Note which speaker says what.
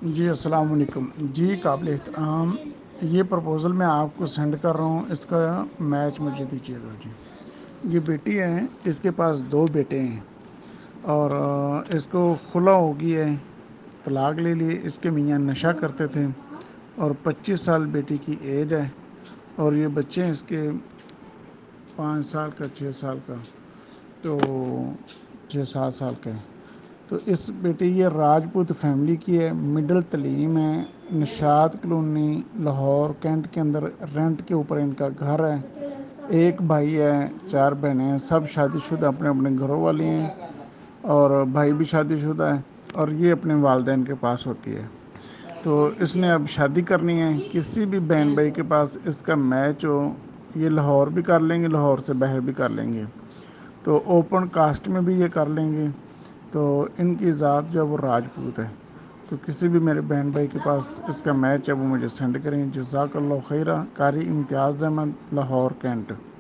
Speaker 1: جی السلام علیکم جی، قابل احترام یہ پرپوزل میں آپ کو سینڈ کر رہا ہوں، اس کا میچ مجھے دیجیے گا جی۔ یہ بیٹی ہے، اس کے پاس 2 بیٹے ہیں اور اس کو خلا ہو گئی ہے، طلاق لے لی۔ اس کے میاں نشہ کرتے تھے اور 25 سال بیٹی کی ایج ہے اور یہ بچے ہیں اس کے 5 سال کا، 6 سال کا، تو 6-7 سال کا ہے۔ تو اس بیٹی یہ راجپوت فیملی کی ہے، مڈل تعلیم ہے، نشاط کلونی لاہور کینٹ کے اندر رینٹ کے اوپر ان کا گھر ہے۔ ایک بھائی ہے، 4 بہنیں ہیں، سب شادی شدہ اپنے اپنے گھروں والی ہیں اور بھائی بھی شادی شدہ ہے اور یہ اپنے والدین کے پاس ہوتی ہے۔ تو اس نے اب شادی کرنی ہے، کسی بھی بہن بھائی کے پاس اس کا میچ ہو، یہ لاہور بھی کر لیں گے، لاہور سے باہر بھی کر لیں گے، تو اوپن کاسٹ میں بھی یہ کر لیں گے۔ تو ان کی ذات جو ہے وہ راجپوت ہے۔ تو کسی بھی میرے بہن بھائی کے پاس اس کا میچ ہے وہ مجھے سینڈ کریں۔ جزاک اللہ خیرہ، قاری امتیاز احمد، لاہور کینٹ۔